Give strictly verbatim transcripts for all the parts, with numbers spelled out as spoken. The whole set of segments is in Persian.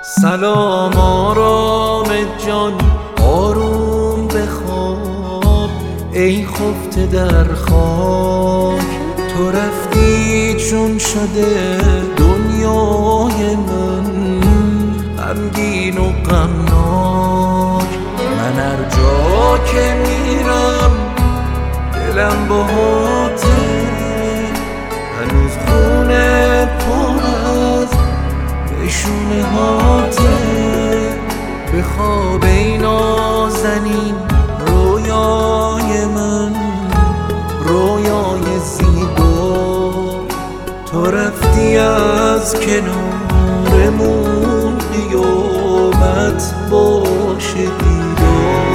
سلام آرام جان، آروم بخواب ای خفته در خاک. تو رفتی چون شده دنیای من غمگین و غمناک. من هر جا که میرم دلم باهاته، هنوز خونه پر از نشونه هاته. به خواب ای نازنین رویای من، رویای زیبا. تو رفتی از کنارمون قیامت باشه دیدار.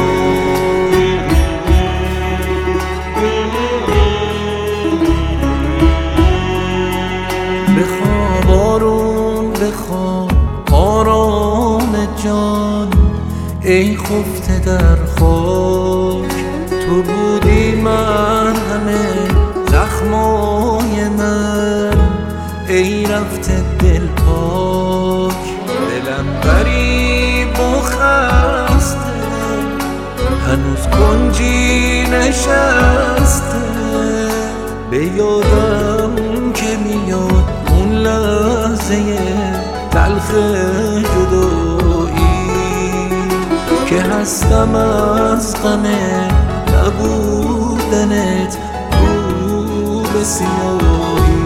بخواب آروم بخواب آرام جان، ای خفته در خاک. تو بودی من همه زخمای من، ای رفته دل پاک. دلم غریب و خسته، هنوز کنجی نشسته. به یادم که میاد اون لحظه تلخ جدایی، که هستم از غم نبودنت رو به سیاهی.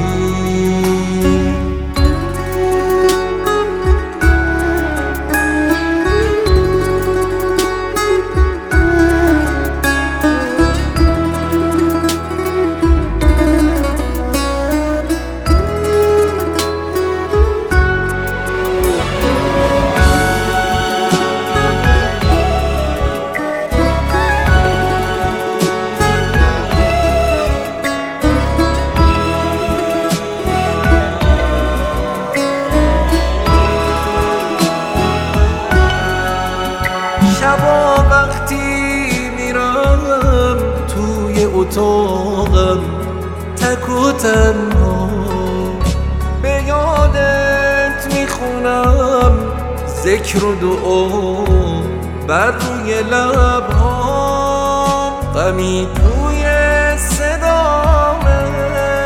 شبا وقتی میرم توی اتاقم تک و تنها، به یادت میخونم ذکر و دعا بر روی لبهام. غمی توی صدامه،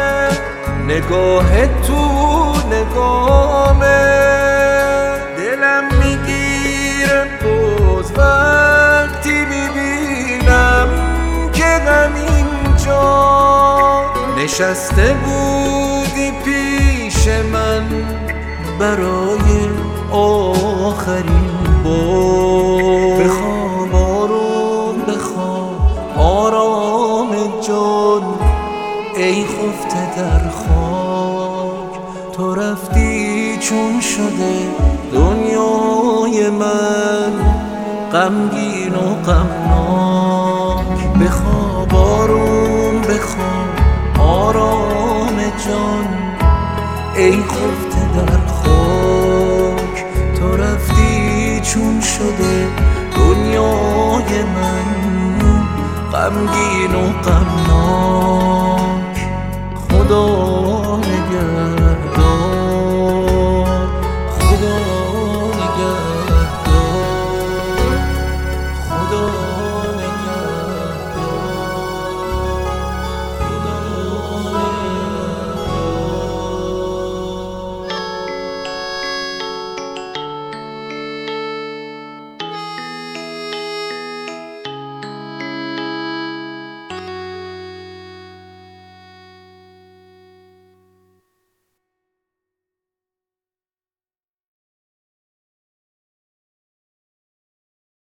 نگاه تو نگامه. دلم میگیره باز وقتی میبینم که غم اینجا نشسته بودی پیش من برای آخرین بار. بخواب آروم بخواب آرام جان، ای خفته در خاک. تو رفتی چون شده دنیای من غمگین و غمناک. بخواب آروم بخواب آرام جان، ای خفته در خاک. تو رفتی چون شده دنیای من غمگین و غمناک.